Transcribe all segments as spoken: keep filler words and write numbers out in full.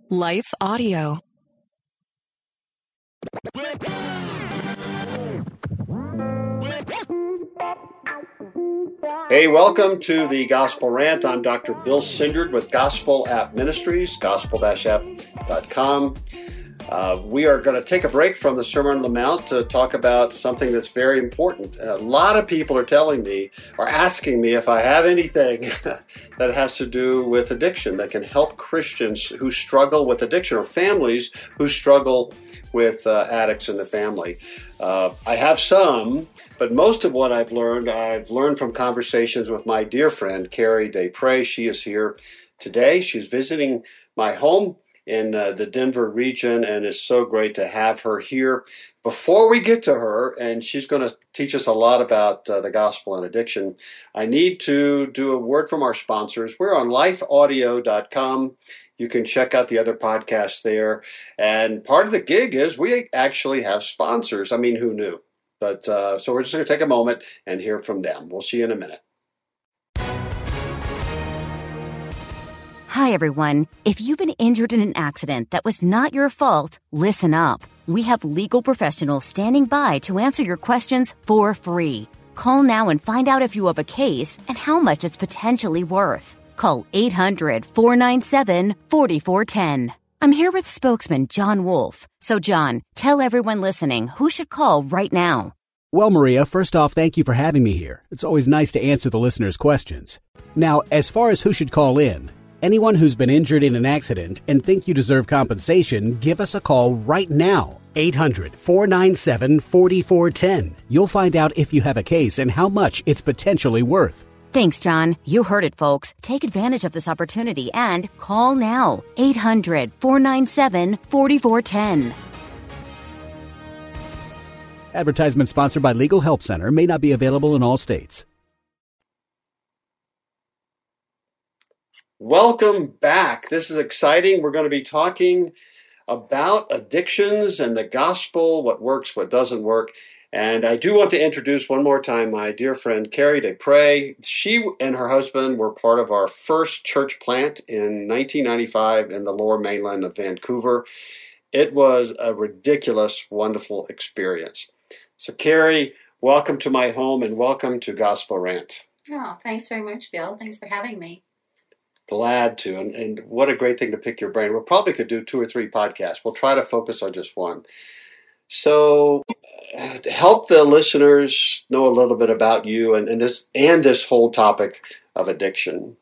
Life Audio. Hey, welcome to the Gospel Rant. I'm Doctor Bill Sindred with Gospel App Ministries, gospel app dot com. Uh, we are going to take a break from the Sermon on the Mount to talk about something that's very important. A lot of people are telling me, or asking me if I have anything that has to do with addiction that can help Christians who struggle with addiction or families who struggle with uh, addicts in the family. Uh, I have some, but most of what I've learned, I've learned from conversations with my dear friend, Carrie DePrey. She is here today. She's visiting my home in uh, the Denver region, and it's so great to have her here. Before we get to her, and she's going to teach us a lot about uh, the gospel and addiction, I need to do a word from our sponsors. We're on life audio dot com. You can check out the other podcasts there. And part of the gig is we actually have sponsors. I mean, who knew? But uh, so we're just going to take a moment and hear from them. We'll see you in a minute. Hi, everyone. If you've been injured in an accident that was not your fault, listen up. We have legal professionals standing by to answer your questions for free. Call now and find out if you have a case and how much it's potentially worth. Call eight hundred, four nine seven, four four one zero. I'm here with spokesman John Wolf. So, John, tell everyone listening who should call right now. Well, Maria, first off, thank you for having me here. It's always nice to answer the listeners' questions. Now, as far as who should call in, anyone who's been injured in an accident and think you deserve compensation, give us a call right now. eight hundred, four nine seven, four four one zero. You'll find out if you have a case and how much it's potentially worth. Thanks, John. You heard it, folks. Take advantage of this opportunity and call now. eight hundred, four nine seven, four four one zero. Advertisement sponsored by Legal Help Center. May not be available in all states. Welcome back. This is exciting. We're going to be talking about addictions and the gospel, what works, what doesn't work. And I do want to introduce one more time my dear friend, Carrie DePrey. She and her husband were part of our first church plant in nineteen ninety-five in the lower mainland of Vancouver. It was a ridiculous, wonderful experience. So, Carrie, welcome to my home and welcome to Gospel Rant. Oh, thanks very much, Bill. Thanks for having me. Glad to. And, and what a great thing to pick your brain. We probably could do two or three podcasts. We'll try to focus on just one. So uh, to help the listeners know a little bit about you and, and this and this whole topic of addiction.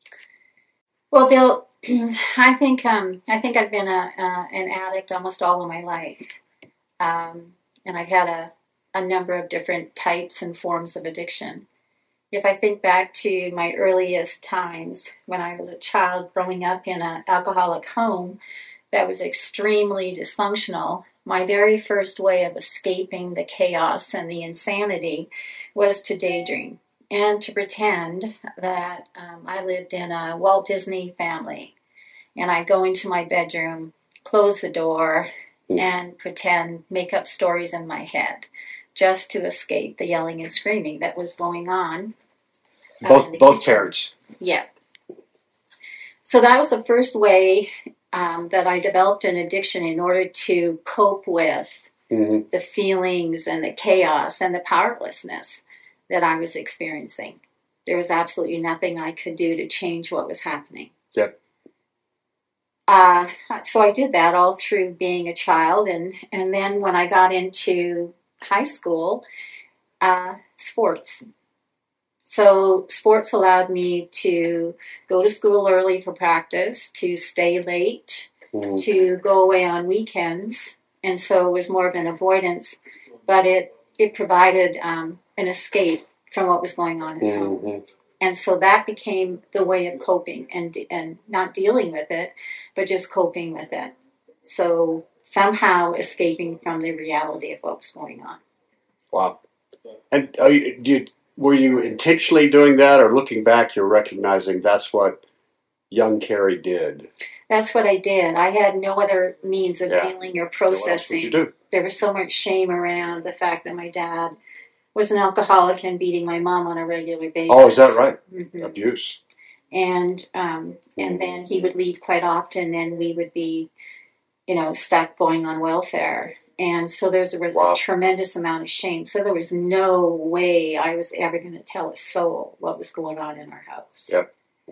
Well, Bill, I think um, I think I've been a, uh, an addict almost all of my life. Um, and I've had a, a number of different types and forms of addiction. If I think back to my earliest times when I was a child growing up in an alcoholic home that was extremely dysfunctional, my very first way of escaping the chaos and the insanity was to daydream and to pretend that um, I lived in a Walt Disney family. And I'd go into my bedroom, close the door, and pretend, make up stories in my head just to escape the yelling and screaming that was going on. Uh, both both kitchen. Parents. Yeah. So that was the first way um, that I developed an addiction in order to cope with mm-hmm. the feelings and the chaos and the powerlessness that I was experiencing. There was absolutely nothing I could do to change what was happening. Yep. Uh, so I did that all through being a child, and, and then when I got into high school, uh, sports. So sports allowed me to go to school early for practice, to stay late, mm-hmm. to go away on weekends, and so it was more of an avoidance, but it, it provided um, an escape from what was going on at mm-hmm. home. And so that became the way of coping and and not dealing with it, but just coping with it. So somehow escaping from the reality of what was going on. Wow. And are you, do you, were you intentionally doing that, or looking back, you're recognizing that's what young Carrie did? That's what I did. I had no other means of yeah. dealing or processing. What else would you do? There was so much shame around the fact that my dad was an alcoholic and beating my mom on a regular basis. Oh, is that right? Mm-hmm. Abuse. And um, and then he would leave quite often, and we would be, you know, stuck going on welfare. And so there was, there was Wow. a tremendous amount of shame. So there was no way I was ever going to tell a soul what was going on in our house. Yep.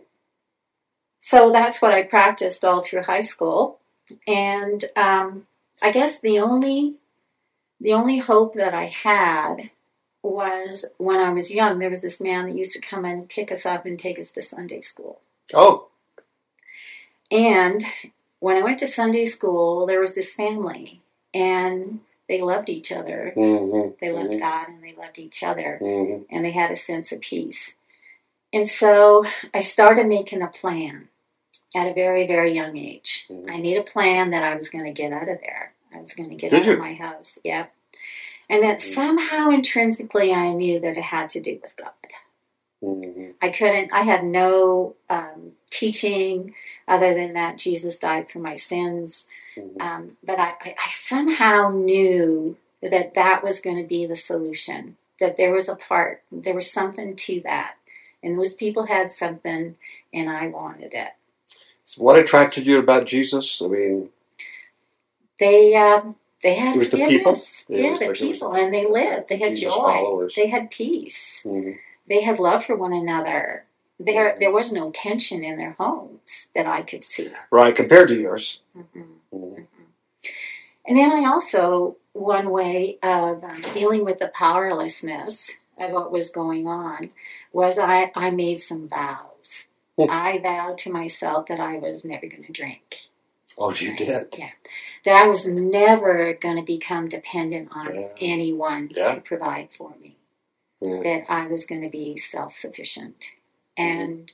So that's what I practiced all through high school. And um, I guess the only the only hope that I had was when I was young, there was this man that used to come and pick us up and take us to Sunday school. Oh. And when I went to Sunday school, there was this family, and they loved each other. Mm-hmm. They loved mm-hmm. God, and they loved each other, Mm-hmm. and they had a sense of peace. And so I started making a plan at a very, very young age. Mm-hmm. I made a plan that I was going to get out of there. I was going to get Did out you? of my house. Yeah. And that somehow intrinsically I knew that it had to do with God. Mm-hmm. I couldn't, I had no um, teaching other than that Jesus died for my sins. Mm-hmm. Um, but I, I, I somehow knew that that was going to be the solution, that there was a part, there was something to that. And those people had something, and I wanted it. So what attracted you about Jesus? I mean, They uh, they had It was the people? forgiveness. Yeah, it Yeah, was the like it was people, and they lived. They had Jesus joy. followers. They had peace. mm-hmm. They had love for one another. There, there was no tension in their homes that I could see. Right, compared to yours. Mm-hmm. Mm-hmm. And then I also, one way of um, dealing with the powerlessness of what was going on was I, I made some vows. Hmm. I vowed to myself that I was never going to drink. Oh, you Right. did? Yeah. That I was never going to become dependent on Yeah. anyone Yeah. to provide for me. Yeah. That I was going to be self-sufficient. And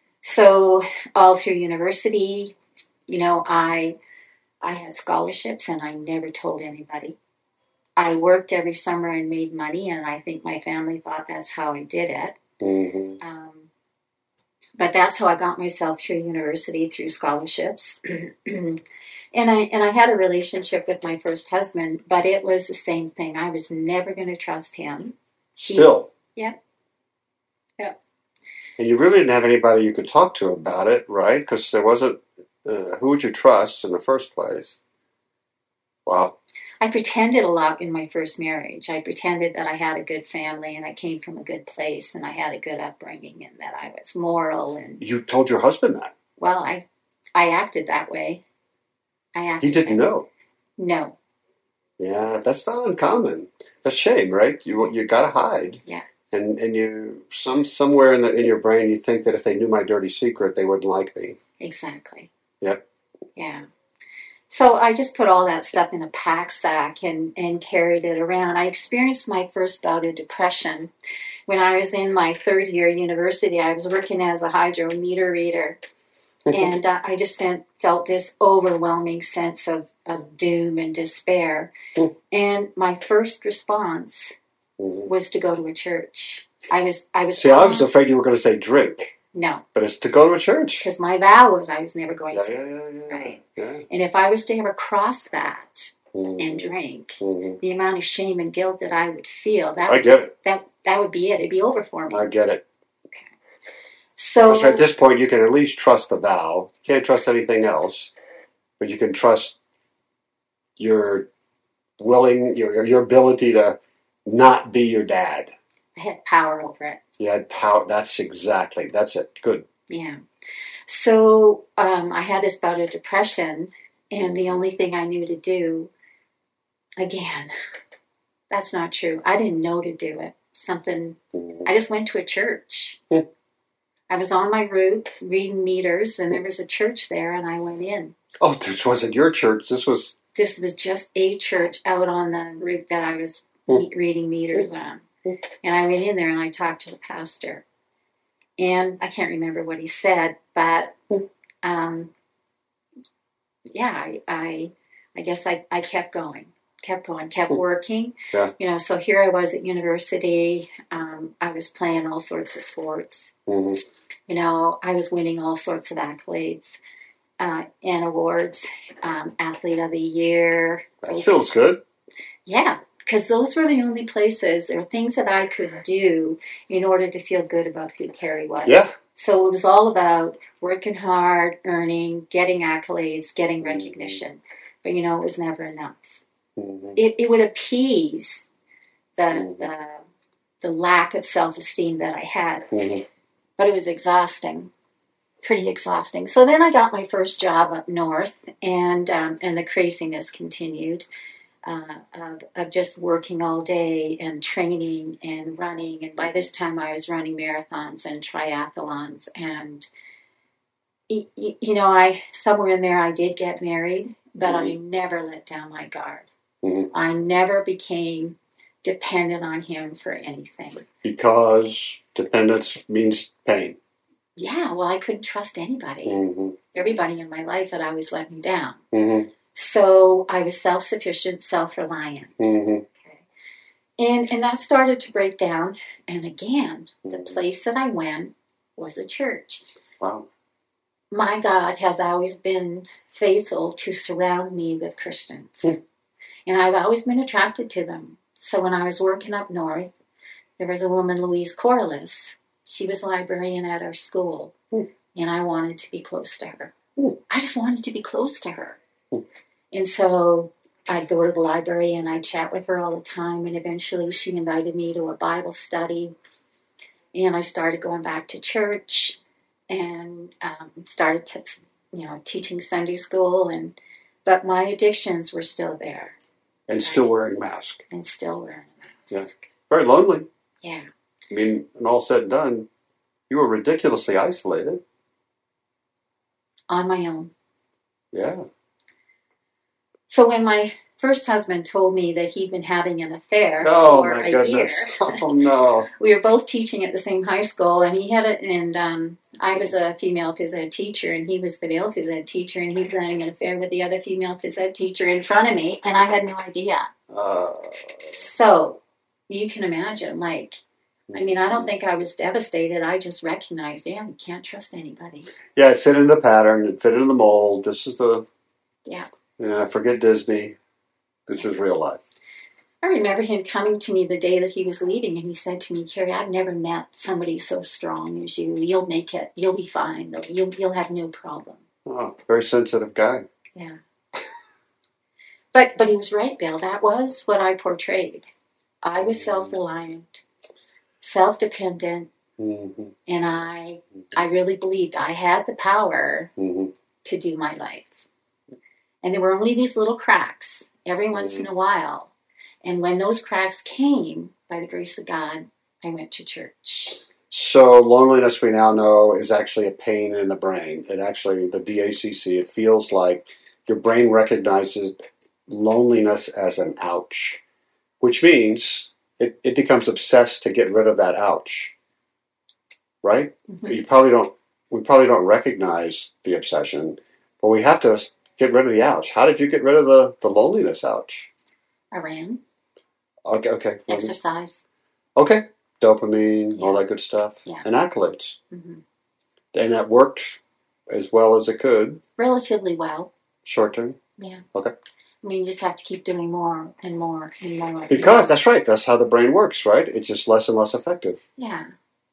so all through university, you know, I I had scholarships and I never told anybody. I worked every summer and made money, and I think my family thought that's how I did it. Mm-hmm. Um, but that's how I got myself through university, through scholarships. and I and I had a relationship with my first husband, but it was the same thing. I was never going to trust him. Still. Yeah. Yeah. And you really didn't have anybody you could talk to about it, right? Because there wasn't, uh, who would you trust in the first place? Wow. I pretended a lot in my first marriage. I pretended that I had a good family and I came from a good place and I had a good upbringing and that I was moral. And You told your husband that. well, I I acted that way. I acted He didn't that- know. No. Yeah, that's not uncommon. That's a shame, right? You you got to hide. Yeah. And and you some somewhere in the in your brain you think that if they knew my dirty secret, they wouldn't like me. Exactly. Yep. Yeah. So I just put all that stuff in a pack sack and, and carried it around. I experienced my first bout of depression when I was in my third year at university. I was working as a hydrometer reader. And uh, I just felt, felt this overwhelming sense of, of doom and despair. Mm. And my first response Mhm. was to go to a church. I was, I was, See, I was afraid you were going to say drink, no, but it's to go to a church. because my vow was I was never going Yeah, to. yeah, yeah, yeah. Right. Yeah. And if I was to ever cross that Mhm. and drink, Mhm. the amount of shame and guilt that I would feel, that I would get just, it. that that would be it. It'd be over for me. I get it. So So at this point, you can at least trust the vow. You can't trust anything else, but you can trust your willing, your your ability to not be your dad. I had power over it. You had power. That's exactly. That's it. Good. Yeah. So um, I had this bout of depression, and the only thing I knew to do, again, that's not true. I didn't know to do it. Something, Mhm. I just went to a church. Hmm. I was on my route reading meters, and there was a church there, and I went in. Oh, this wasn't your church. This was. This was just a church out on the route that I was Hmm. me- reading meters on. And I went in there and I talked to the pastor. And I can't remember what he said, but um, yeah, I, I I guess I, I kept going, kept going, kept working. Yeah. You know, so here I was at university. Um, I was playing all sorts of sports. Mhm. You know, I was winning all sorts of accolades uh, and awards. Um, Athlete of the Year. That feels good. Yeah, because those were the only places or things that I could do in order to feel good about who Carrie was. Yeah. So it was all about working hard, earning, getting accolades, getting recognition. But, you know, it was never enough. Mm-hmm. It, it would appease the, mm-hmm. the, the lack of self-esteem that I had. Mm-hmm. But it was exhausting, pretty exhausting. So then I got my first job up north, and um, and the craziness continued. Uh, of, of just working all day and training and running. And by this time I was running marathons and triathlons. And, you, you know, I somewhere in there I did get married, but mm-hmm. I never let down my guard. Mm-hmm. I never became dependent on him for anything. Because dependence means pain. Yeah, well, I couldn't trust anybody. Mm-hmm. Everybody in my life had always let me down. Mm-hmm. So I was self-sufficient, self-reliant. Mm-hmm. Okay. And and that started to break down. And again, the place that I went was a church. Wow. My God has always been faithful to surround me with Christians. Mm. And I've always been attracted to them. So when I was working up north, there was a woman, Louise Corliss. She was a librarian at our school. Mm. And I wanted to be close to her. Mm. I just wanted to be close to her. Mm. And so I'd go to the library and I'd chat with her all the time. And eventually she invited me to a Bible study. And I started going back to church and um, started to, you know, teaching Sunday school. And but my addictions were still there. And still right? wearing a mask. And still wearing a Yeah. mask. Very lonely. Yeah. I mean, when all said and done, you were ridiculously isolated. On my own. Yeah. So when my first husband told me that he'd been having an affair oh, for my a goodness. year, oh no, we were both teaching at the same high school, and he had it, and um, I was a female phys ed teacher, and he was the male phys ed teacher, and he was having an affair with the other female phys ed teacher in front of me, and I had no idea. Uh, so you can imagine, like, I mean, I don't think I was devastated. I just recognized, yeah, you can't trust anybody. Yeah, it fit in the pattern. It fit in the mold. This is the... Yeah. Yeah, forget Disney. This is real life. I remember him coming to me the day that he was leaving, and he said to me, Carrie, I've never met somebody so strong as you. You'll make it. You'll be fine. You'll, you'll have no problem. Oh, very sensitive guy. Yeah. but but he was right, Bill. That was what I portrayed. I was self-reliant, self-dependent, mm-hmm. and I I really believed I had the power mm-hmm. to do my life. And there were only these little cracks every once mm-hmm. in a while. And when those cracks came, by the grace of God, I went to church. So loneliness, we now know, is actually a pain in the brain. It actually, the D A C C, it feels like your brain recognizes loneliness as an ouch, which means it, it becomes obsessed to get rid of that ouch. Right? Mm-hmm. You probably don't, we probably don't recognize the obsession, but we have to get rid of the ouch. How did you get rid of the, the loneliness ouch? I ran. Okay, okay. Exercise. Okay. Dopamine, yeah. all that good stuff. Yeah. And accolades. Mm-hmm. And that worked as well as it could? Relatively well. Short term? Yeah. Okay. I mean, you just have to keep doing more and more and more. Because, that's right, that's how the brain works, right? It's just less and less effective. Yeah.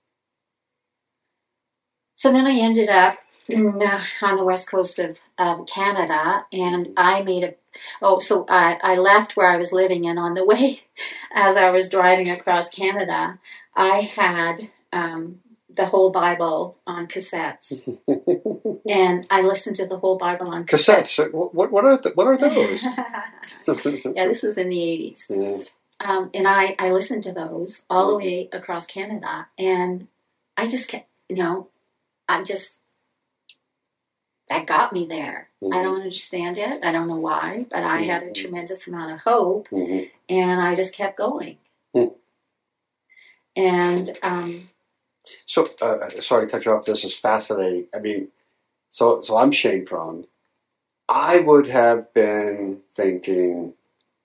So then I ended up in, uh, on the west coast of uh, Canada, and I made a, oh, so I, I left where I was living, and on the way, as I was driving across Canada, I had um, the whole Bible on cassettes. And I listened to the whole Bible on cassettes. Cassettes? What, what, are, th- what are those? Yeah, this was in the eighties. Mm. Um, and I, I listened to those all the way across Canada, and I just kept, you know, I just, that got me there. Mm-hmm. I don't understand it. I don't know why, but I mm-hmm. had a tremendous amount of hope, mm-hmm. and I just kept going. Mm. And um, so, uh, sorry to cut you off. This is fascinating. I mean, so so I'm shame prone. I would have been thinking.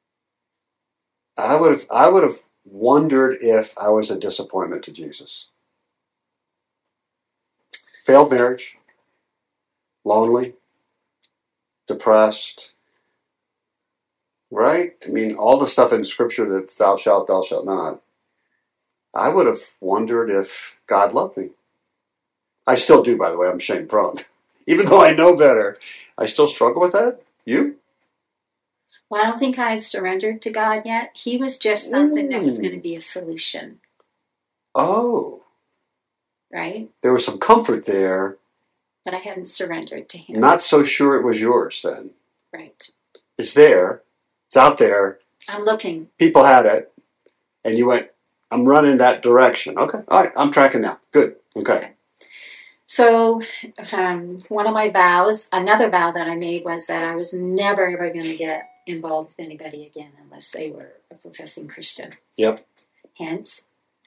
I would have I would have wondered if I was a disappointment to Jesus. Failed marriage, lonely, depressed, right? I mean, all the stuff in Scripture that thou shalt, thou shalt not. I would have wondered if God loved me. I still do, by the way. I'm shame prone. Even though I know better, I still struggle with that. You? Well, I don't think I had surrendered to God yet. He was just something Mm. that was going to be a solution. Oh. Right? There was some comfort there. But I hadn't surrendered to him. Not so sure it was yours then. Right. It's there. It's out there. I'm looking. People had it. And you went, I'm running that direction. Okay. All right. I'm tracking now. Good. Okay. Okay. So um, one of my vows, another vow that I made was that I was never, ever going to get involved with anybody again unless they were a professing Christian. Yep. Hence,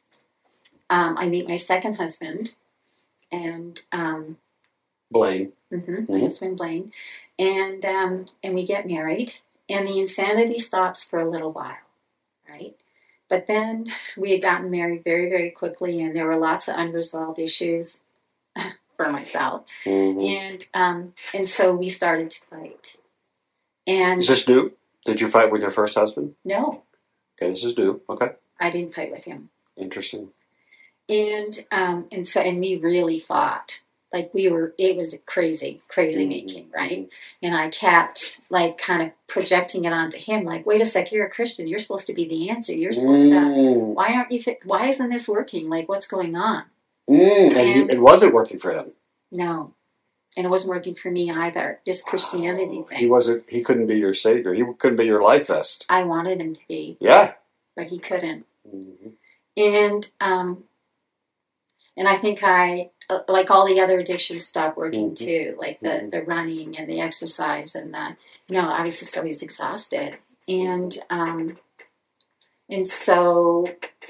um, I meet my second husband, and um, Blaine. mm-hmm, Mm-hmm. my husband Blaine, and um, and we get married, and the insanity stops for a little while, right? But then we had gotten married very, very quickly, and there were lots of unresolved issues for myself, Mm-hmm. and um, and so we started to fight. And Is this new? Did you fight with your first husband? no, Okay, this is new. Okay. I didn't fight with him. Interesting. And um, and so and we really fought. Like we were, it was crazy, crazy Mhm. making, right? And I kept like kind of projecting it onto him, like, wait a sec, you're a Christian, you're supposed to be the answer. You're supposed to. Mm. Why aren't you? Fi- why isn't this working? Like, what's going on? Mm. And, And- he, it wasn't working for him. No, and it wasn't working for me either. Just Christianity Oh, thing. he wasn't. He couldn't be your savior. He couldn't be your life vest. I wanted him to be, Yeah. but he couldn't. Mm-hmm. And um, and I think I, uh, like all the other addictions, stopped working Mhm. too, like the, Mhm. the running and the exercise and the, you know, I was just always exhausted. And um, and so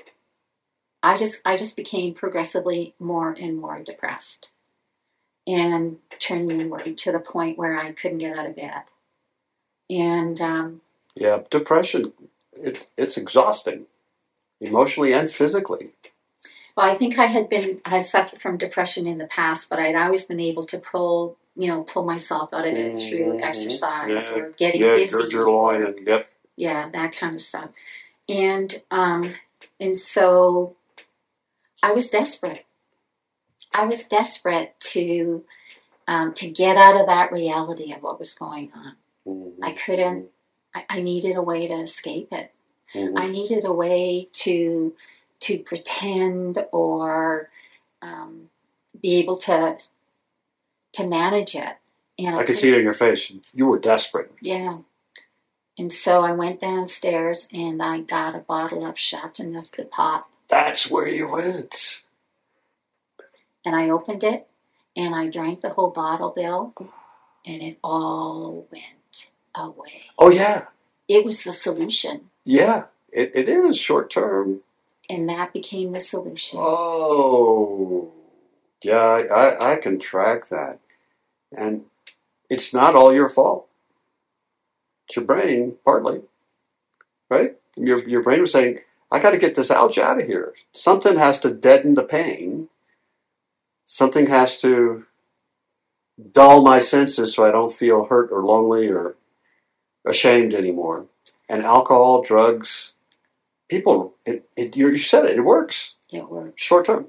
I just I just became progressively more and more depressed, and turning inward to the point where I couldn't get out of bed. And um, Yeah. Depression. It's it's exhausting, emotionally and physically. well, I think I had been, I had suffered from depression in the past, but I'd always been able to pull, you know, pull myself out of it through Mhm. exercise Yeah. or getting Yeah. busy. Gird your loin and yep. Yeah, that kind of stuff. And um, and so I was desperate. I was desperate to um, to get out of that reality of what was going on. Mm-hmm. I couldn't. I, I needed a way to escape it. Mm-hmm. I needed a way to to pretend or um, be able to to manage it. And I could see it in your face. You were desperate. Yeah. And so I went downstairs and I got a bottle of Chateauneuf de Pop, That's where you went. and I opened it and I drank the whole bottle, Bill, and it all went away. Oh yeah. It was the solution, Yeah. It it is short term. and that became the solution. Oh, yeah, I, I can track that. And it's not all your fault. It's your brain, partly, right? Your, your brain was saying, I got to get this ouch out of here. Something has to deaden the pain. Something has to dull my senses so I don't feel hurt or lonely or ashamed anymore. And alcohol, drugs, people, it, it, you said it, it works. It works. Short term.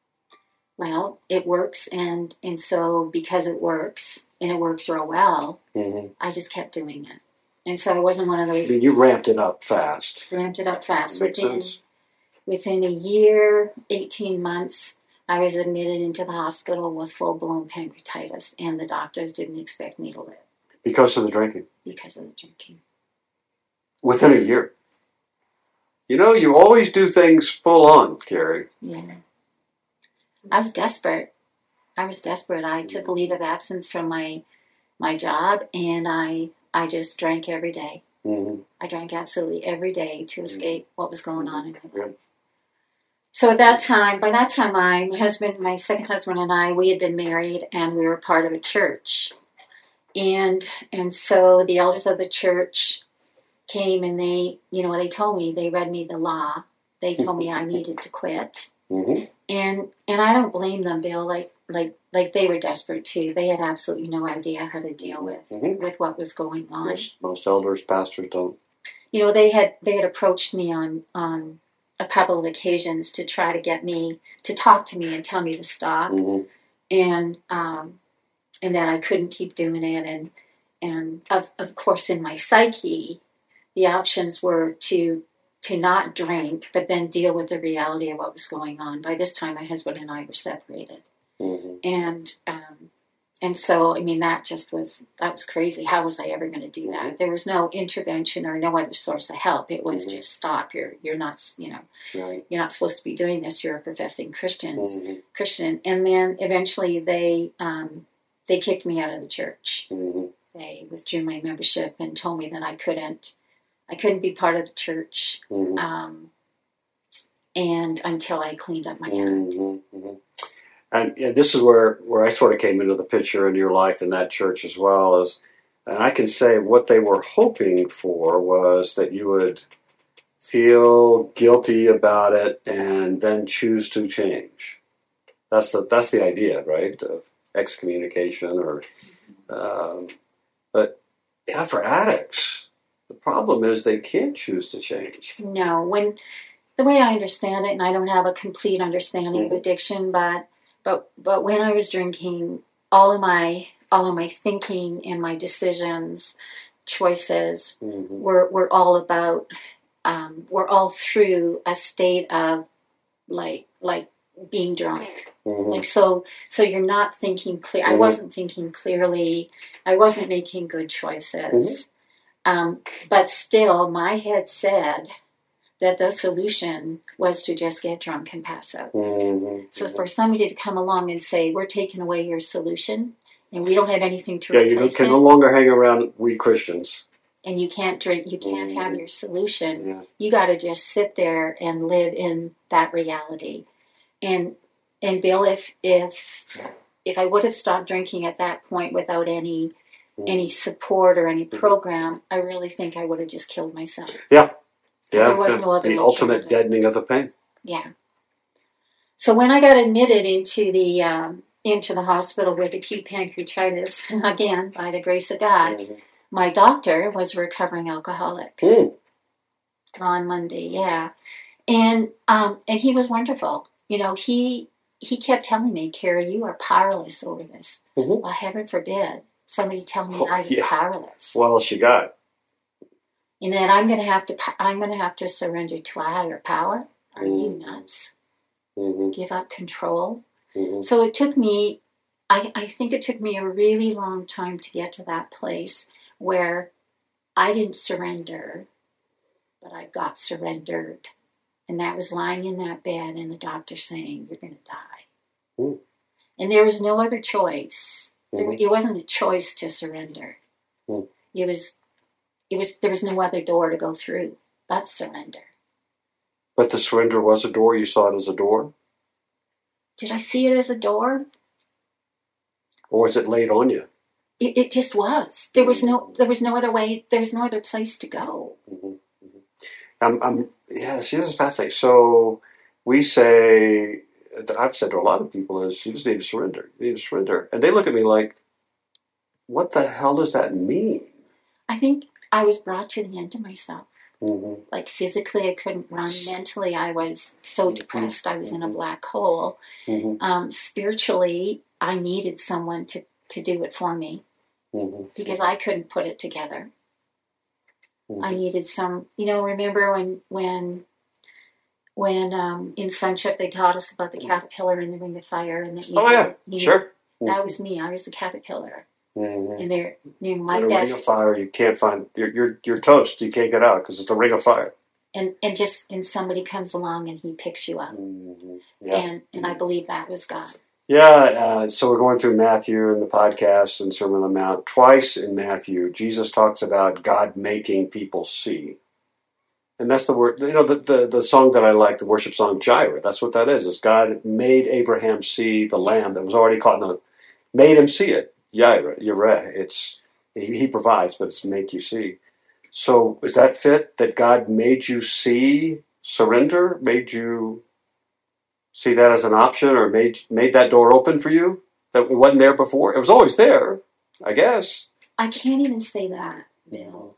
Well, it works, and and so because it works, and it works real well, Mm-hmm. I just kept doing it. And so I wasn't one of I those mean, you ramped it up fast. ramped it up fast. Makes Within sense. within a year, eighteen months, I was admitted into the hospital with full blown pancreatitis, and the doctors didn't expect me to live Because of the drinking. because of the drinking. Within a year. You know, you always do things full on, Carrie. Yeah. I was desperate. I was desperate. I took a leave of absence from my my job, and I I just drank every day. Mm-hmm. I drank absolutely every day to escape what was going on in my Yep. life. So at that time, by that time, I, my husband, my second husband, and I, we had been married, and we were part of a church, and and so the elders of the church came, and they, you know, they told me, they read me the law. They told me I needed to quit, Mm-hmm. and and I don't blame them, Bill. Like like like they were desperate too. They had absolutely no idea how to deal with Mhm. with what was going on. Most, most elders, pastors don't. You know, they had they had approached me on on a couple of occasions to try to get me to talk to me and tell me to stop. Mm-hmm. and um, and that I couldn't keep doing it. And and of of course, in my psyche, the options were to to not drink, but then deal with the reality of what was going on. By this time, my husband and I were separated, mm-hmm. and um, and so I mean that just was that was crazy. How was I ever going to do mm-hmm. that? There was no intervention or no other source of help. It was mm-hmm. just stop. You're you're not you know right. You're not supposed to be doing this. You're a professing Christians mm-hmm. Christian. And then eventually they um, they kicked me out of the church. Mm-hmm. They withdrew my membership and told me that I couldn't. I couldn't be part of the church, mm-hmm. um, and until I cleaned up my act. Mm-hmm, mm-hmm. And yeah, this is where, where I sort of came into the picture in your life in that church as well. As, and I can say what they were hoping for was that you would feel guilty about it and then choose to change. That's the that's the idea, right? Of excommunication, or um, but yeah, for addicts. The problem is they can't choose to change. No, when the way I understand it, and I don't have a complete understanding mm-hmm. of addiction, but but but when I was drinking, all of my all of my thinking and my decisions, choices mm-hmm. were were all about um, were all through a state of like like being drunk. Mm-hmm. Like so so you're not thinking clear. Mm-hmm. I wasn't thinking clearly. I wasn't making good choices. Mm-hmm. Um, but still, my head said that the solution was to just get drunk and pass out. Mm-hmm. So for somebody to come along and say, we're taking away your solution, and we don't have anything to yeah, replace it. Yeah, you can it, no longer hang around we Christians. And you can't drink, you can't mm-hmm. have your solution. Yeah. You got to just sit there and live in that reality. And and Bill, if if if I would have stopped drinking at that point without any any support or any program, I really think I would have just killed myself. Yeah. Yeah. There was yeah. no other the ultimate deadening of the pain. Yeah. So when I got admitted into the um, into the hospital with acute pancreatitis, again, by the grace of God, mm-hmm. my doctor was a recovering alcoholic. Mm. On Monday, yeah. And um, and he was wonderful. You know, he he kept telling me, Carrie, you are powerless over this. Mm-hmm. Well, heaven forbid somebody tell me oh, I was yeah. powerless. What else you got? And then I'm going to have to. I'm going to have to surrender to a higher power. Are mm. you nuts? Mm-hmm. Give up control. Mm-hmm. So it took me. I, I think it took me a really long time to get to that place where I didn't surrender, but I got surrendered, and that was lying in that bed, and the doctor saying, "You're going to die," mm. and there was no other choice. Mm-hmm. It wasn't a choice to surrender. Mm. It was, it was. There was no other door to go through but surrender. But the surrender was a door. You saw it as a door. Did I see it as a door? Or was it laid on you? It, it just was. There was no. There was no other way. There was no other place to go. Mm-hmm. Mm-hmm. I'm, I'm. Yeah. See, this is fascinating. So we say. I've said to a lot of people is you just need to surrender. You need to surrender. And they look at me like, what the hell does that mean? I think I was brought to the end of myself. Mm-hmm. Like physically I couldn't run. Mentally I was so depressed. I was mm-hmm. in a black hole. Mm-hmm. Um, spiritually I needed someone to, to do it for me mm-hmm. because I couldn't put it together. Mm-hmm. I needed some, you know, remember when, when, When um, in Sonship they taught us about the caterpillar in the ring of fire, and that you oh yeah, you sure, know, that was me. I was the caterpillar, mm-hmm. and they're you know, my in a best. ring of fire, you can't find you're you're, you're toast. You can't get out because it's a ring of fire. And and just and somebody comes along and he picks you up, mm-hmm. yeah. and and I believe that was God. Yeah. Uh, so we're going through Matthew in the podcast and Sermon on the Mount. Twice in Matthew, Jesus talks about God making people see. And that's the word, you know, the, the, the song that I like, the worship song, Jireh. That's what that is. Is God made Abraham see the lamb that was already caught in the, made him see it. Jireh, Jireh. It's, he, he provides, but it's make you see. So is that fit that God made you see surrender? Made you see that as an option, or made made that door open for you that it wasn't there before? It was always there, I guess. I can't even say that, Bill.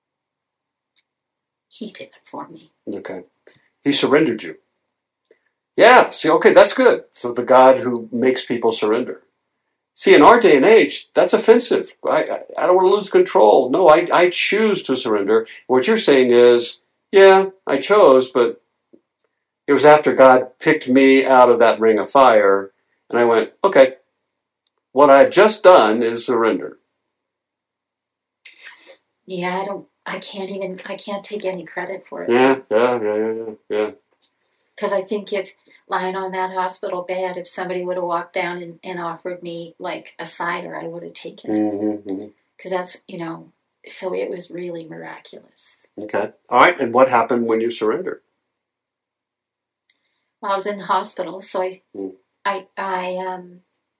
He did it for me. Okay. He surrendered you. Yeah, see, okay, that's good. So the God who makes people surrender. See, in our day and age, that's offensive. I, I, I don't want to lose control. No, I, I choose to surrender. What you're saying is, yeah, I chose, but it was after God picked me out of that ring of fire, and I went, okay, what I've just done is surrender. Yeah, I don't, I can't even, I can't take any credit for it. Yeah, yeah, yeah, yeah, yeah, yeah. Because I think if lying on that hospital bed, if somebody would have walked down and, and offered me like a cider, I would have taken it. Mm-hmm, mm-hmm. Because that's, you know, so it was really miraculous. Okay. All right. And what happened when you surrendered? Well, I was in the hospital, so I, Mm. I, I, um,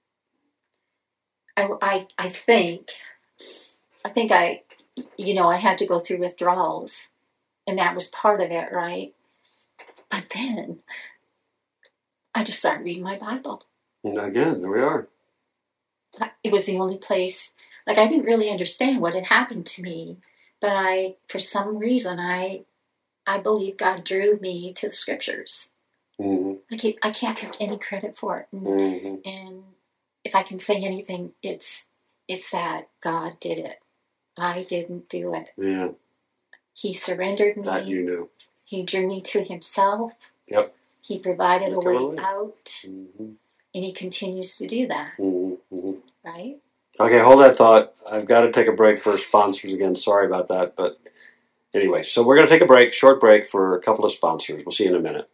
I, I, I think, I think I, you know, I had to go through withdrawals, and that was part of it, right? But then I just started reading my Bible. And again, there we are. It was the only place, like I didn't really understand what had happened to me, but I, for some reason, I, I believe God drew me to the scriptures. Mm-hmm. I can't, I can't take any credit for it. And, Mm-hmm. and if I can say anything, it's, it's that God did it. I didn't do it. Yeah. He surrendered me. That you knew. He drew me to himself. Yep. He provided a way Literally. out. Mm-hmm. And he continues to do that. Mm-hmm. Mm-hmm. Right? Okay, hold that thought. I've got to take a break for sponsors again. Sorry about that. But anyway, so we're going to take a break, short break for a couple of sponsors. We'll see you in a minute.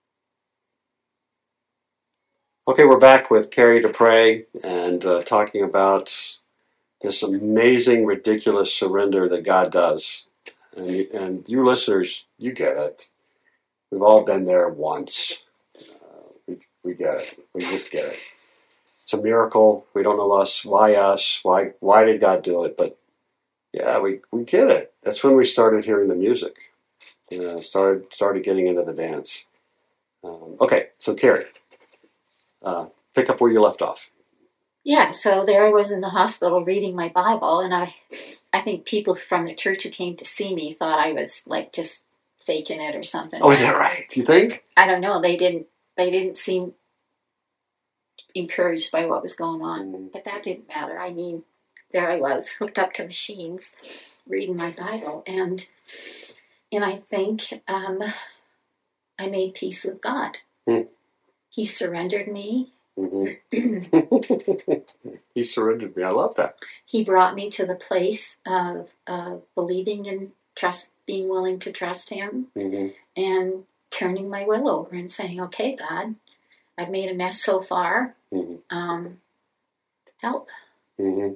Okay, we're back with Carrie Dupre and uh, talking about this amazing, ridiculous surrender that God does. And you, and you listeners, you get it. We've all been there once. Uh, we, we get it. We just get it. It's a miracle. We don't know us. Why us? Why why did God do it? But yeah, we, we get it. That's when we started hearing the music. Uh, started started getting into the dance. Um, okay, so Carrie, uh, pick up where you left off. Yeah, so there I was in the hospital reading my Bible, and I I think people from the church who came to see me thought I was like just faking it or something. Oh, is that right? Do you think? I don't know. They didn't they didn't seem encouraged by what was going on. Mm. But that didn't matter. I mean, there I was, hooked up to machines, reading my Bible, and and I think um, I made peace with God. Mm. He surrendered me. Mm-hmm. He surrendered me. I love that. He brought me to the place of uh, believing and trust, being willing to trust him, Mm-hmm. and turning my will over and saying, okay, God, I've made a mess so far. Mm-hmm. Um, help. Mm-hmm.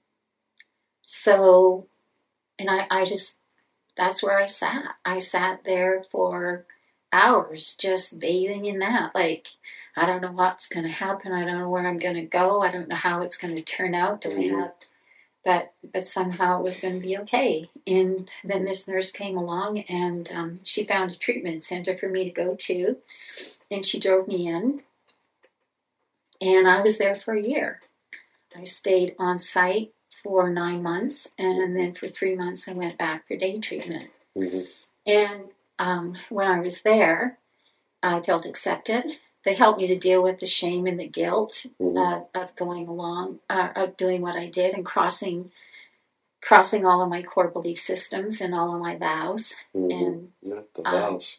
So, and I, I just, that's where I sat. I sat there for hours just bathing in that. Like, I don't know what's going to happen. I don't know where I'm going to go. I don't know how it's going to turn out. Do Mm-hmm. I have, but, but somehow it was going to be okay. And then this nurse came along, and um, she found a treatment center for me to go to. And she drove me in. And I was there for a year. I stayed on site for nine months, and then for three months I went back for day treatment. Mm-hmm. And um, when I was there, I felt accepted. They helped me to deal with the shame and the guilt Mm-hmm. uh, of going along, uh, of doing what I did, and crossing, crossing all of my core belief systems and all of my vows, Mm-hmm. and Yeah, the um, vows.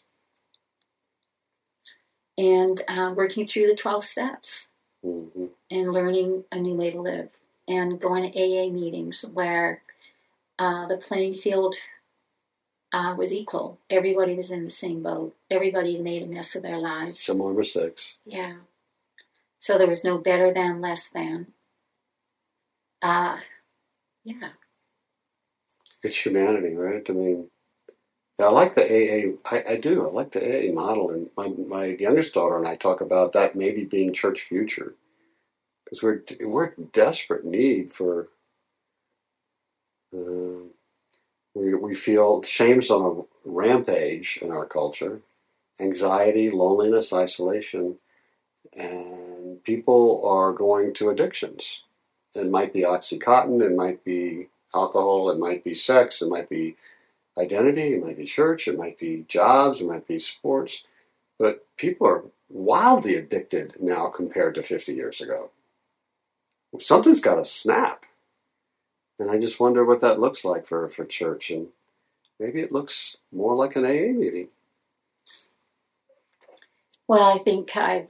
and uh, working through the twelve steps. Mm-hmm. And learning a new way to live, and going to A A meetings where uh, the playing field uh, was equal. Everybody was in the same boat. Everybody made a mess of their lives. Similar mistakes. Yeah. So there was no better than, less than. Uh, yeah. It's humanity, right? I mean, yeah, I like the A A. I, I do. I like the A A model, and my my youngest daughter and I talk about that maybe being church future, because we're we're in desperate need for. Uh, we we feel shame's on a rampage in our culture, anxiety, loneliness, isolation, and people are going to addictions. It might be OxyContin, it might be alcohol, it might be sex, it might be identity, it might be church, it might be jobs, it might be sports, but people are wildly addicted now compared to fifty years ago. Something's got to snap. And I just wonder what that looks like for, for church. And maybe it looks more like an A A meeting. Well, I think I've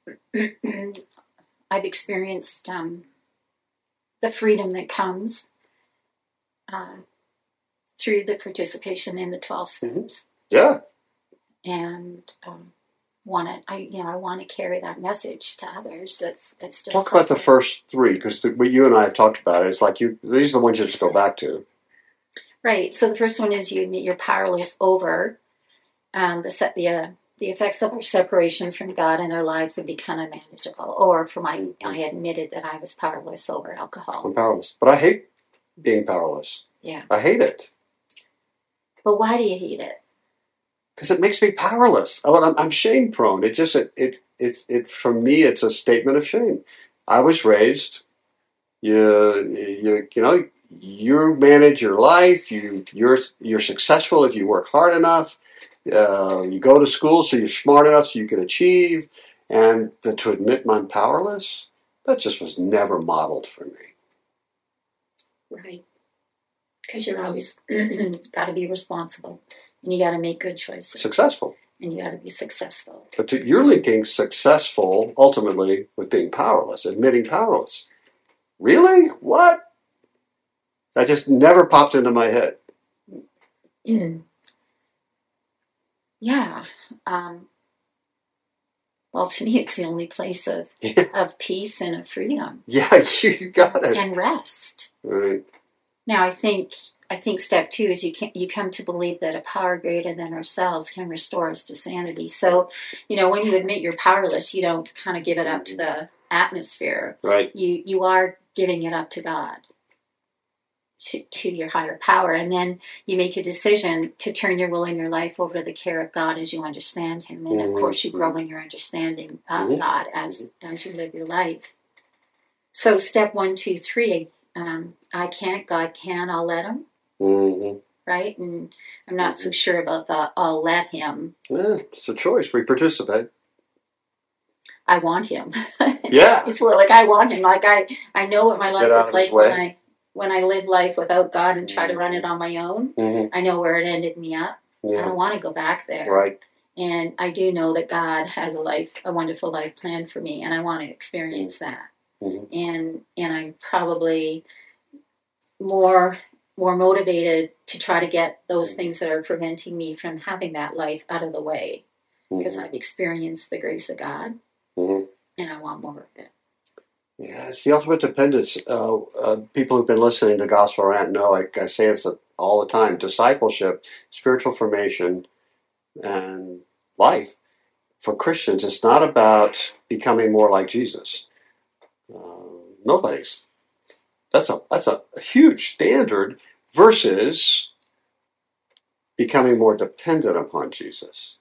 I've experienced um, the freedom that comes uh, through the participation in the twelve steps. Yeah. And um, want to, I you know, I want to carry that message to others. That's that's still talk about the suffering. first three, because what you and I have talked about it. It's like you; these are the ones you just go back to. Right. So the first one is you admit you're powerless over um, the set the uh, the effects of our separation from God in our lives have become unmanageable. Or for my, I admitted that I was powerless over alcohol. I'm powerless, but I hate being powerless. Yeah. I hate it. But why do you hate it? Because it makes me powerless. I, I'm, I'm shame prone. It just it it it it for me it's a statement of shame. I was raised. You you you know you manage your life. You you're you're successful if you work hard enough. Uh, you go to school so you're smart enough so you can achieve. And the, to admit I'm powerless, that just was never modeled for me. Right. Because you're always got to be responsible. And you got to make good choices. Successful. And you got to be successful. But to, you're linking successful ultimately with being powerless, admitting powerless. Really? What? That just never popped into my head. Yeah. Um, well, to me, it's the only place of Yeah. of peace and of freedom. Yeah, you got it. And rest. Right. Now, I think I think step two is you can you come to believe that a power greater than ourselves can restore us to sanity. So, you know, when you admit you're powerless, you don't kind of give it up to the atmosphere. Right. You you are giving it up to God, to, to your higher power. And then you make a decision to turn your will and your life over to the care of God as you understand Him. And, Mm-hmm. of course, you grow in your understanding of Mm-hmm. God as, as you live your life. So step one, two, three, um, I can't, God can, I'll let Him. Mm-hmm. Right? And I'm not so sure about the I'll let Him. Yeah, it's a choice. We participate. I want Him. Yeah. It's more like I want Him. Like I, I know what my Get life out is of His like when way. I when I live life without God and try to run it on my own. Mm-hmm. I know where it ended me up. I Yeah. don't want to go back there. Right. And I do know that God has a life, a wonderful life planned for me, and I want to experience that. Mm-hmm. And and I'm probably more more motivated to try to get those things that are preventing me from having that life out of the way, because Mm-hmm. I've experienced the grace of God, Mm-hmm. and I want more of it. Yeah, it's the ultimate dependence. Uh, uh, people who've been listening to Gospel Rant know, like I say this all the time, discipleship, spiritual formation, and life for Christians, it's not about becoming more like Jesus. Uh, nobody's. That's a that's a, a huge standard versus becoming more dependent upon Jesus.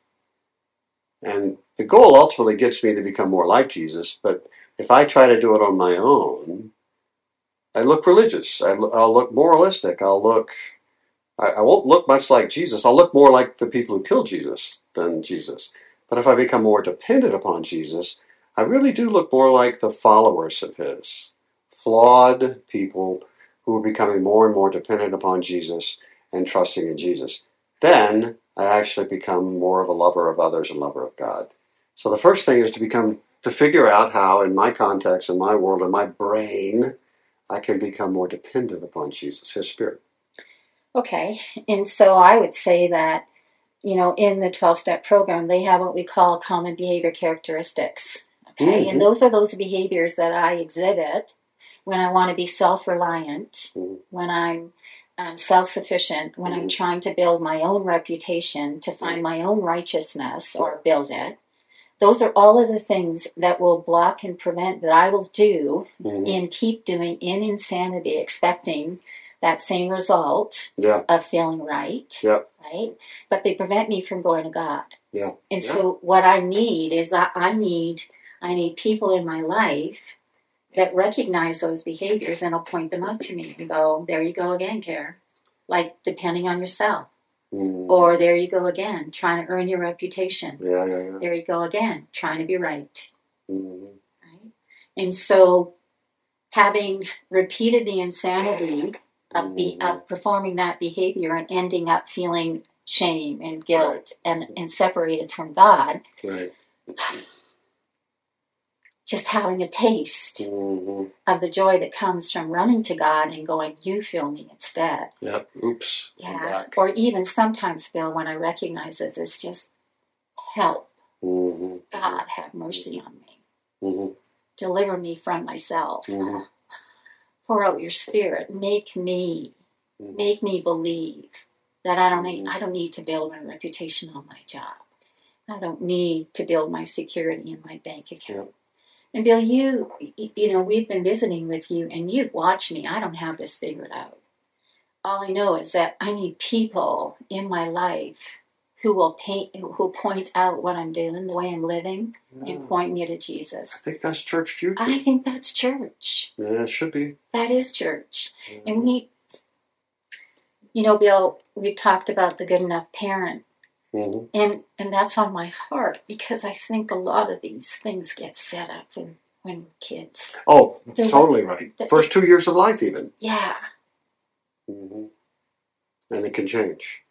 And the goal ultimately gets me to become more like Jesus, but if I try to do it on my own, I look religious. I, I'll look moralistic. I'll look. I, I won't look much like Jesus. I'll look more like the people who killed Jesus than Jesus. But if I become more dependent upon Jesus, I really do look more like the followers of His, flawed people who are becoming more and more dependent upon Jesus and trusting in Jesus. Then I actually become more of a lover of others and lover of God. So the first thing is to become to figure out how, in my context, in my world, in my brain, I can become more dependent upon Jesus, His Spirit. Okay, and so I would say that, you know, in the twelve-step program, they have what we call common behavior characteristics. Okay, Mhm. and those are those behaviors that I exhibit when I want to be self-reliant, Mhm. when I'm um, self-sufficient, when I'm Mhm. trying to build my own reputation, to find my own righteousness or build it. Those are all of the things that will block and prevent that I will do Mhm. and keep doing in insanity, expecting that same result Yeah, of feeling right, yeah, right? But they prevent me from going to God. yeah. And Yeah. so what I need is that I need I need people in my life that recognize those behaviors and will point them out to me and go, there you go again, Kara. Like depending on yourself. Mm. Or there you go again, trying to earn your reputation. Yeah, yeah, yeah. There you go again, trying to be right. Mm-hmm. Right? And so having repeated the insanity of, be, Mm-hmm. of performing that behavior and ending up feeling shame and guilt Right. and, and separated from God, Right. just having a taste Mm-hmm. of the joy that comes from running to God and going, you fill me instead. Yep. Oops. I'm Yeah. back. Or even sometimes, Bill, when I recognize this, it's just help. Mm-hmm. God, have mercy on me. Mm-hmm. Deliver me from myself. Mm-hmm. Pour out your spirit. Make me, Mm-hmm. make me believe that I don't need, Mm-hmm. I don't need to build my reputation on my job. I don't need to build my security in my bank account. Yep. And Bill, you, you know, we've been visiting with you and you've watched me. I don't have this figured out. All I know is that I need people in my life who will paint, who point out what I'm doing, the way I'm living, Yeah. and point me to I Jesus. think that's church future. I think that's church. Yeah, it should be. That is church. Mm-hmm. And we, you know, Bill, we talked about the good enough parent. Mm-hmm. And and that's on my heart because I think a lot of these things get set up when, when we're kids. Oh, They're totally like- right. the- First two years of life, even. Yeah. Mm-hmm. And it can change.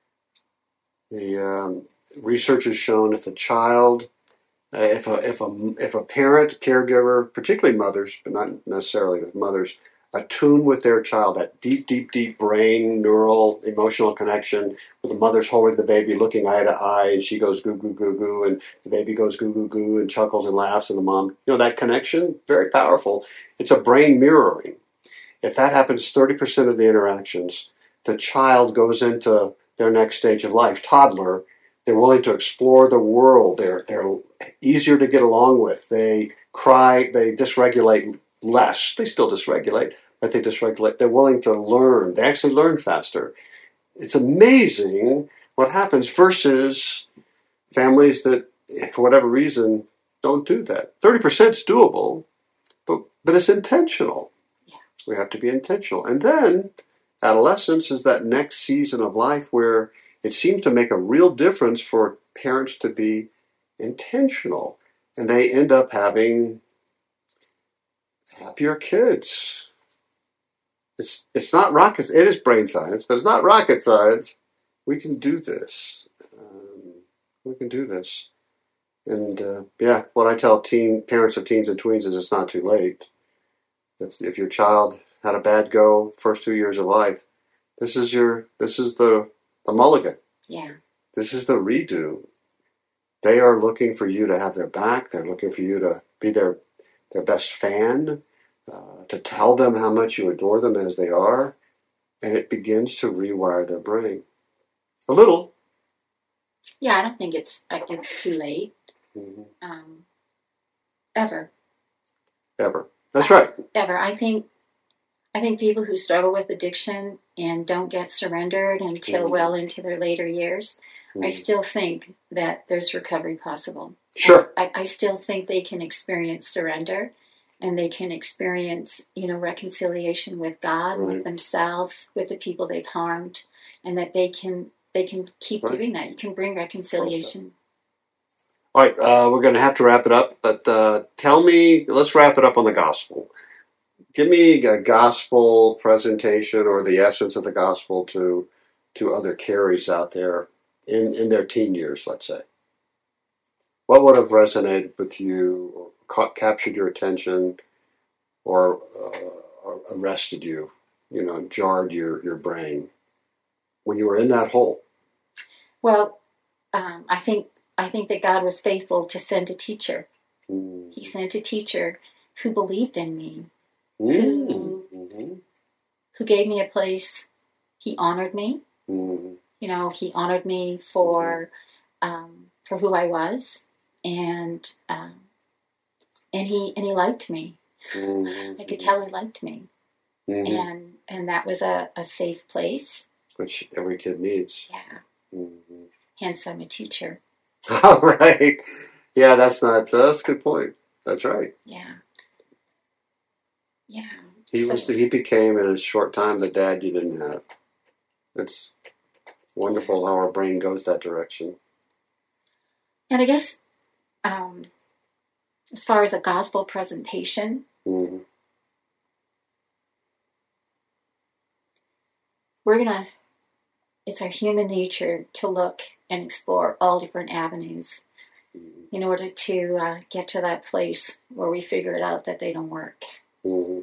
The um, research has shown if a child, uh, if a if a if a parent, caregiver, particularly mothers, but not necessarily with mothers, attune with their child, that deep, deep, deep brain, neural, emotional connection, where the mother's holding the baby, looking eye to eye, and she goes goo goo goo goo, and the baby goes goo goo goo, and chuckles and laughs, and the mom, you know, that connection, very powerful. It's a brain mirroring. If that happens, thirty percent of the interactions, the child goes into their next stage of life, toddler. They're willing to explore the world. They're they're easier to get along with. They cry. They dysregulate less. They still dysregulate, but they dysregulate. They're willing to learn. They actually learn faster. It's amazing what happens versus families that, for whatever reason, don't do that. thirty percent is doable, but but it's intentional. Yeah. We have to be intentional. And then adolescence is that next season of life where it seems to make a real difference for parents to be intentional. And they end up having happier kids. It's it's not rocket. It is brain science, but it's not rocket science. We can do this. Um, we can do this. And uh, yeah, what I tell teen parents of teens and tweens is it's not too late. If if your child had a bad go first two years of life, this is your this is the the mulligan. Yeah. This is the redo. They are looking for you to have their back. They're looking for you to be their their best fan, uh, to tell them how much you adore them as they are, and it begins to rewire their brain. A little. Yeah, I don't think it's like it's too late. Mm-hmm. Um, ever. Ever. That's right. Ever. I think I think people who struggle with addiction and don't get surrendered until Mhm. well into their later years, I Mhm. still think that there's recovery possible. Sure. I, I still think they can experience surrender and they can experience, you know, reconciliation with God, Right. with themselves, with the people they've harmed, and that they can they can keep Right. doing that. You can bring reconciliation. All right, uh, we're going to have to wrap it up, but uh, tell me, let's wrap it up on the gospel. Give me a gospel presentation or the essence of the gospel to to other carries out there in, in their teen years, let's say. What would have resonated with you, or caught, captured your attention, or, uh, or arrested you, you know, jarred your, your brain when you were in that hole? Well, um, I think I think that God was faithful to send a teacher. Mm. He sent a teacher who believed in me, Mm. Mm-hmm. who gave me a place. He honored me. Mm. You know, he honored me for um, for who I was, and um, and he and he liked me. Mm. I could tell he liked me, Mm-hmm. and and that was a, a safe place. Which every kid needs. Yeah. Mm-hmm. Hence, I'm a teacher. All right. Yeah, that's not. Uh, that's a good point. That's right. Yeah. Yeah. He So- was. The, he became in a short time the dad you didn't have. It's wonderful how our brain goes that direction. And I guess um, as far as a gospel presentation, mm-hmm. we're going to, it's our human nature to look and explore all different avenues mm-hmm. in order to uh, get to that place where we figure it out that they don't work. Mm-hmm.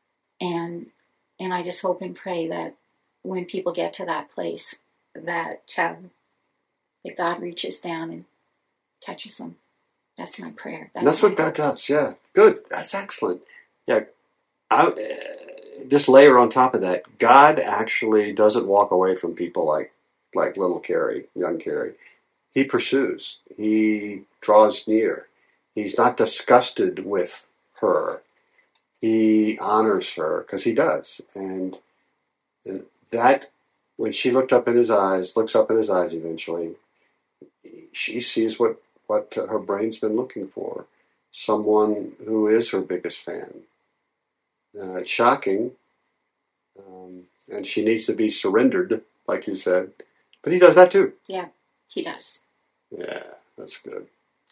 And and I just hope and pray that when people get to that place, that um, that God reaches down and touches them. That's my prayer. That's, That's what God does. Yeah, good. That's excellent. Yeah, I, uh, just layer on top of that. God actually doesn't walk away from people like like little Carrie, young Carrie. He pursues. He draws near. He's not disgusted with her. He honors her because he does. And, and that, when she looked up in his eyes, looks up in his eyes eventually, she sees what, what her brain's been looking for. Someone who is her biggest fan. Uh, it's shocking. Um, and she needs to be surrendered, like you said. But he does that too. Yeah, he does. Yeah, that's good.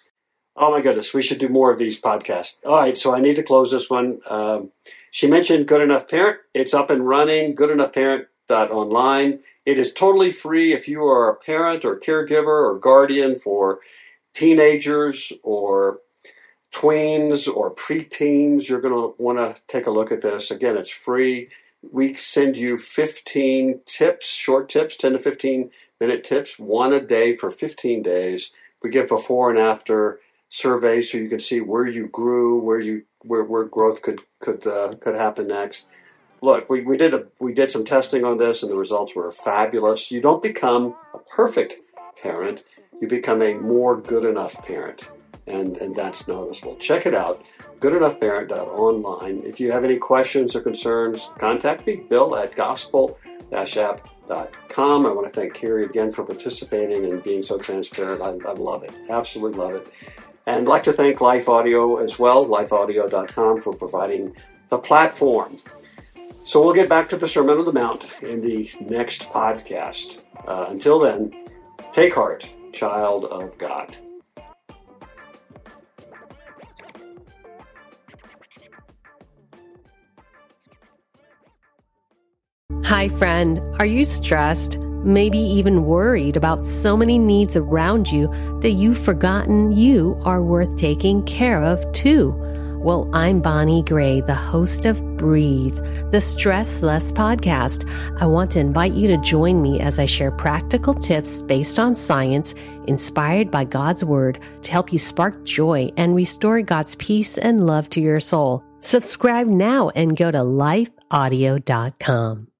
Oh my goodness, we should do more of these podcasts. All right, so I need to close this one. Um, she mentioned Good Enough Parent. It's up and running, good enough parent dot online. It is totally free if you are a parent or caregiver or guardian for teenagers or tweens or preteens. You're going to want to take a look at this. Again, it's free. We send you fifteen tips, short tips, ten to fifteen minute tips, one a day for fifteen days. We give before and after surveys so you can see where you grew, where you where where growth could could uh, could happen next. Look, we, we did a we did some testing on this, and the results were fabulous. You don't become a perfect parent; you become a more good enough parent, and and that's noticeable. Check it out, good enough parent dot online. If you have any questions or concerns, contact me, Bill at gospel dash app dot com. I want to thank Carrie again for participating and being so transparent. I, I love it, absolutely love it. And I'd like to thank Life Audio as well, life audio dot com, for providing the platform. So we'll get back to the Sermon on the Mount in the next podcast. Uh, until then, take heart, child of God. Hi, friend. Are you stressed? Maybe even worried about so many needs around you that you've forgotten you are worth taking care of too? Well, I'm Bonnie Gray, the host of Breathe, the Stress Less podcast. I want to invite you to join me as I share practical tips based on science, inspired by God's Word, to help you spark joy and restore God's peace and love to your soul. Subscribe now and go to life audio dot com.